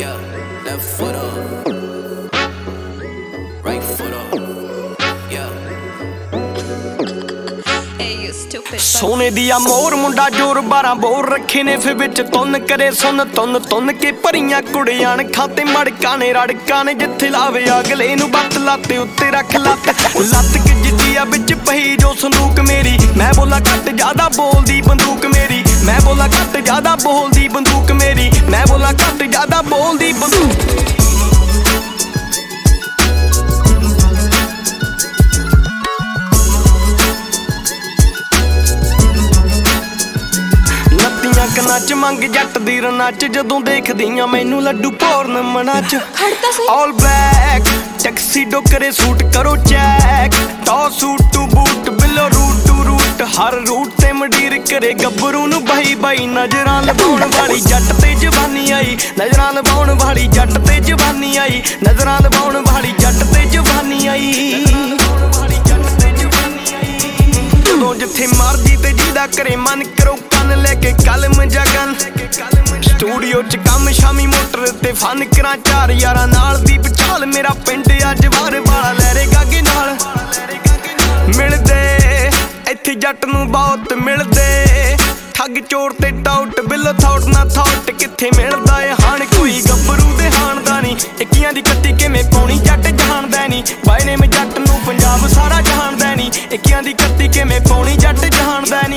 Yeah, left foot up, right foot up. Yeah. सोने दिया मोर मुंडा जोर 12 बोर रखे ने फिर बिच तुन करे सुन तुन तुन के भरियां कुड़ियां खाते मड़का ने रड़का ने जिथे लावे अगले नू बत लाते उत्ते रख लत लत गिजदी आ बिच पही जो संदूक मेरी मैं बोला घट ज्यादा बोलदी बंदूक मेरी मैं बोला घट ज्यादा बोलदी बंदूक मेरी मैं बोला घट ज्यादा बोलदी बंदूक नच मंग जट दी रनच जदों देखदियां मैनू लड्डू भोरन मनाच ऑल ब्लैक टैक्सी डोकरे सूट करो चैक टॉ suit to boot below route to route हर रूट ते मडीर करे गब्बरू नू बाई बाई नजरां लवाउण वाली जट ते जवानी आई नजरां लवाउण वाली जट ते जवानी आई नजरां लवाउण वाली जट ते जवानी आई जिथे मर्जी ते जिदा करे मन करो कन लेके कलम जगन स्टूडियो च कम शामी मोटर ते फन करा चार यारां नाल दी पछाल मेरा पिंड अज वार वाला लहरे गागे नाल मिलदे इत्थे जट नू बहुत मिलदे ठग चोर ते टाउट बिल थॉट ना थॉट किथे मिलदा ए हाण कोई गब्बरू दे हाणदा नी इक्कियां दी कत्ती किवें पाउणी जट जाणदा नी बाय नेम जट नू पंजाब सारा जाणदा नी इक्कियां दी कत्ती किवें पाउणी जट जाणदा नी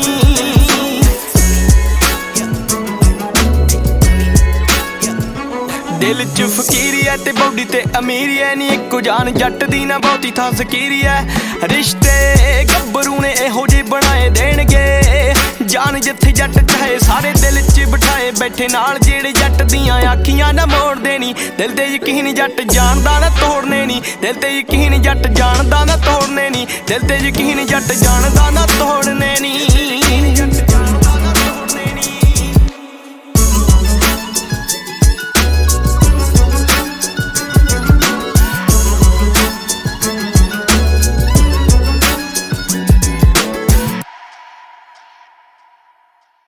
दिल च फकीरी है ते बॉडी ते अमीरी है नी इक्को जान जट दी ना बहुती थां सकीरी है रिश्ते गब्बरू ने इहो जे बनाए देणगे जान जिथे जट चाहे सारे दिल च बिठाए बैठे नाल जेड़े जट दियां आखियां ना मोड़ देनी दिल ते यकीन जट जानदा ना तोड़ने नी दिल ते यकीन जट जानदा ना तोड़ने नी दिल ते यकीन जट जानदा